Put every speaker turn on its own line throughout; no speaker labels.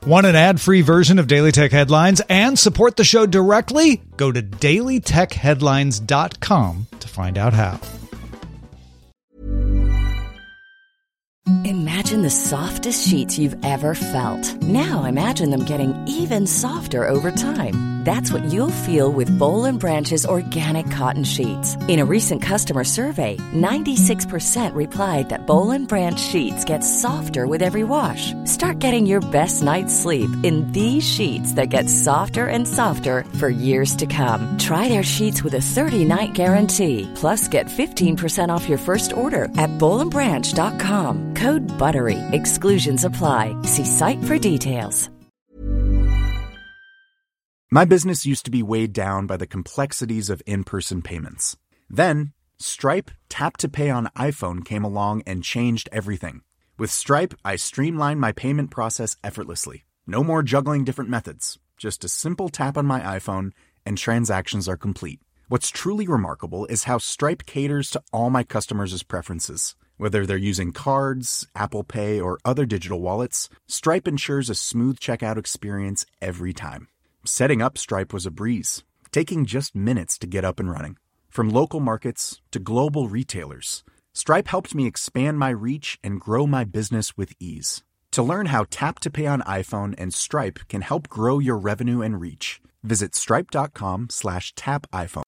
Want an ad-free version of Daily Tech Headlines and support the show directly? Go to dailytechheadlines.com to find out how.
Imagine the softest sheets you've ever felt. Now imagine them getting even softer over time. That's what you'll feel with Boll & Branch's organic cotton sheets. In a recent customer survey, 96% replied that Boll & Branch sheets get softer with every wash. Start getting your best night's sleep in these sheets that get softer and softer for years to come. Try their sheets with a 30-night guarantee. Plus, get 15% off your first order at bollandbranch.com. Code BUTTERY. Exclusions apply. See site for details.
My business used to be weighed down by the complexities of in-person payments. Then, Stripe Tap to Pay on iPhone came along and changed everything. With Stripe, I streamlined my payment process effortlessly. No more juggling different methods. Just a simple tap on my iPhone and transactions are complete. What's truly remarkable is how Stripe caters to all my customers' preferences. Whether they're using cards, Apple Pay, or other digital wallets, Stripe ensures a smooth checkout experience every time. Setting up Stripe was a breeze, taking just minutes to get up and running. From local markets to global retailers, Stripe helped me expand my reach and grow my business with ease. To learn how Tap to Pay on iPhone and Stripe can help grow your revenue and reach, visit stripe.com/tapiphone.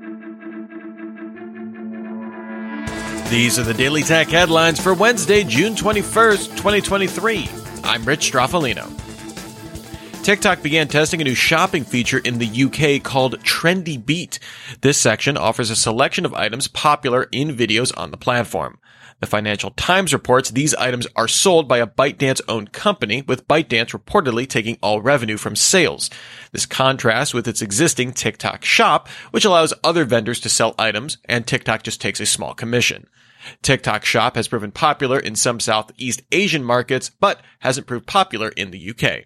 These are the Daily Tech headlines for Wednesday, June 21st, 2023. I'm Rich Stroffolino. TikTok began testing a new shopping feature in the UK called Trendy Beat. This section offers a selection of items popular in videos on the platform. The Financial Times reports these items are sold by a ByteDance-owned company, with ByteDance reportedly taking all revenue from sales. This contrasts with its existing TikTok Shop, which allows other vendors to sell items, and TikTok just takes a small commission. TikTok Shop has proven popular in some Southeast Asian markets, but hasn't proved popular in the UK.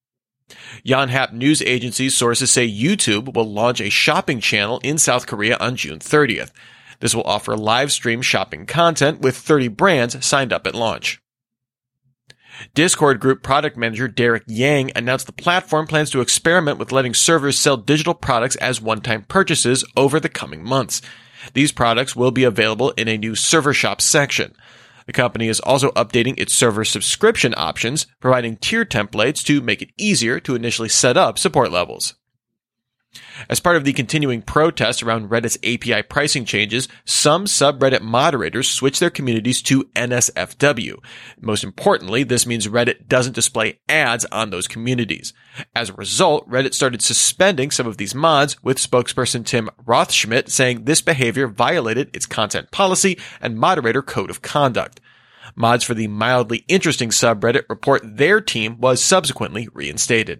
Yonhap news agency's sources say YouTube will launch a shopping channel in South Korea on June 30th. This will offer live stream shopping content with 30 brands signed up at launch. Discord Group product manager Derek Yang announced the platform plans to experiment with letting servers sell digital products as one-time purchases over the coming months. These products will be available in a new server shop section. The company is also updating its server subscription options, providing tier templates to make it easier to initially set up support levels. As part of the continuing protests around Reddit's API pricing changes, some subreddit moderators switched their communities to NSFW. Most importantly, this means Reddit doesn't display ads on those communities. As a result, Reddit started suspending some of these mods, with spokesperson Tim Rothschmidt saying this behavior violated its content policy and moderator code of conduct. Mods for the mildly interesting subreddit report their team was subsequently reinstated.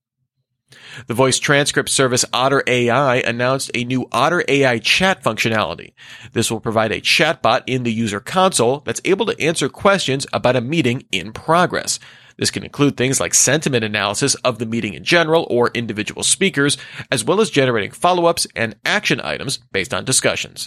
The voice transcript service Otter AI announced a new Otter AI chat functionality. This will provide a chatbot in the user console that's able to answer questions about a meeting in progress. This can include things like sentiment analysis of the meeting in general or individual speakers, as well as generating follow-ups and action items based on discussions.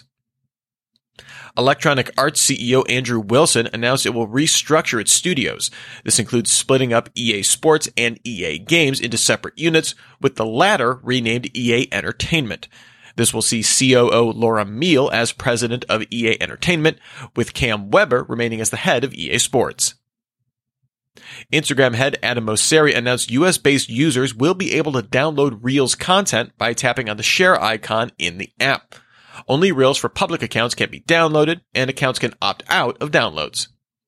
Electronic Arts CEO Andrew Wilson announced it will restructure its studios. This includes splitting up EA Sports and EA Games into separate units, with the latter renamed EA Entertainment. This will see COO Laura Meal as president of EA Entertainment, with Cam Weber remaining as the head of EA Sports. Instagram head Adam Mosseri announced US-based users will be able to download Reels content by tapping on the share icon in the app. Only Reels for public accounts can be downloaded, and accounts can opt out of downloads.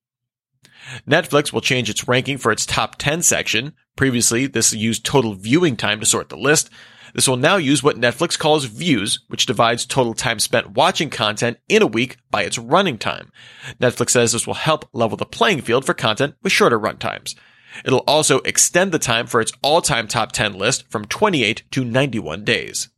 Netflix will change its ranking for its top 10 section. Previously, this used total viewing time to sort the list. This will now use what Netflix calls views, which divides total time spent watching content in a week by its running time. Netflix says this will help level the playing field for content with shorter run times. It'll also extend the time for its all-time top 10 list from 28 to 91 days.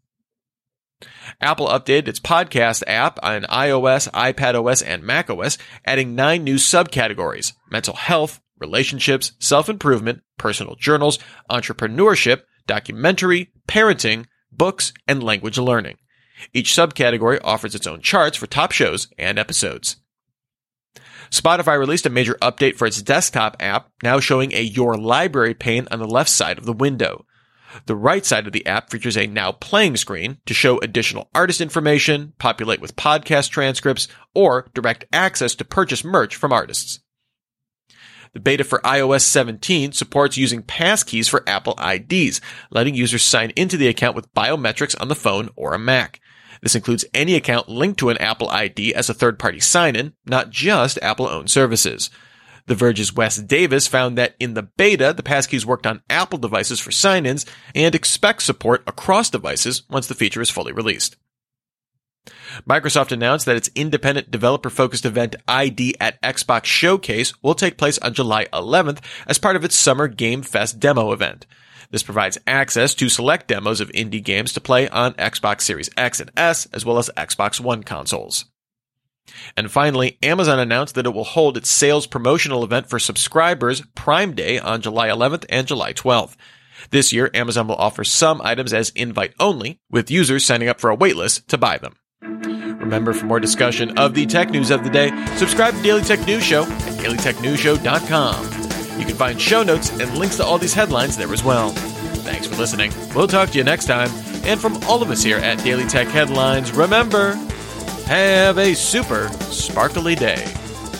Apple updated its podcast app on iOS, iPadOS, and macOS, adding 9 new subcategories: mental health, relationships, self-improvement, personal journals, entrepreneurship, documentary, parenting, books, and language learning. Each subcategory offers its own charts for top shows and episodes. Spotify released a major update for its desktop app, now showing a Your Library pane on the left side of the window. The right side of the app features a Now Playing screen to show additional artist information, populate with podcast transcripts, or direct access to purchase merch from artists. The beta for iOS 17 supports using passkeys for Apple IDs, letting users sign into the account with biometrics on the phone or a Mac. This includes any account linked to an Apple ID as a third-party sign-in, not just Apple-owned services. The Verge's Wes Davis found that in the beta, the passkeys worked on Apple devices for sign-ins and expects support across devices once the feature is fully released. Microsoft announced that its independent developer-focused event ID at Xbox Showcase will take place on July 11th as part of its Summer Game Fest demo event. This provides access to select demos of indie games to play on Xbox Series X and S, as well as Xbox One consoles. And finally, Amazon announced that it will hold its sales promotional event for subscribers Prime Day on July 11th and July 12th. This year, Amazon will offer some items as invite-only, with users signing up for a waitlist to buy them. Remember, for more discussion of the tech news of the day, subscribe to Daily Tech News Show at dailytechnewsshow.com. You can find show notes and links to all these headlines there as well. Thanks for listening. We'll talk to you next time. And from all of us here at Daily Tech Headlines, remember, have a super sparkly day.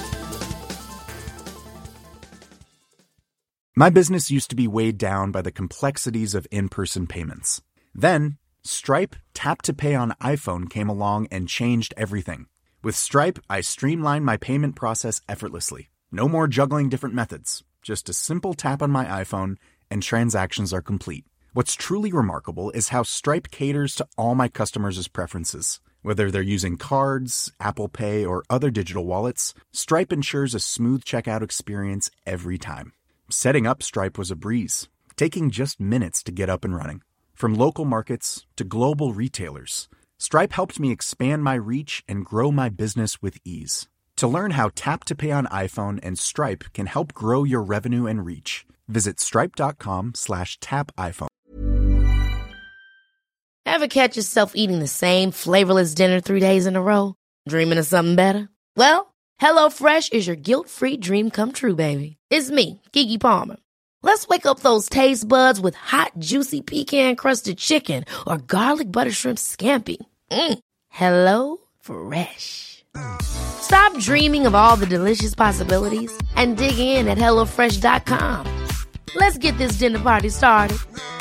My business used to be weighed down by the complexities of in-person payments. Then, Stripe Tap to Pay on iPhone came along and changed everything. With Stripe, I streamlined my payment process effortlessly. No more juggling different methods. Just a simple tap on my iPhone, and transactions are complete. What's truly remarkable is how Stripe caters to all my customers' preferences. Whether they're using cards, Apple Pay, or other digital wallets, Stripe ensures a smooth checkout experience every time. Setting up Stripe was a breeze, taking just minutes to get up and running. From local markets to global retailers, Stripe helped me expand my reach and grow my business with ease. To learn how Tap to Pay on iPhone and Stripe can help grow your revenue and reach, visit stripe.com/tapiphone.
Ever catch yourself eating the same flavorless dinner 3 days in a row? Dreaming of something better? Well, HelloFresh is your guilt-free dream come true, baby. It's me, Keke Palmer. Let's wake up those taste buds with hot, juicy pecan-crusted chicken or garlic butter shrimp scampi. Hello Fresh. Stop dreaming of all the delicious possibilities and dig in at HelloFresh.com. Let's get this dinner party started.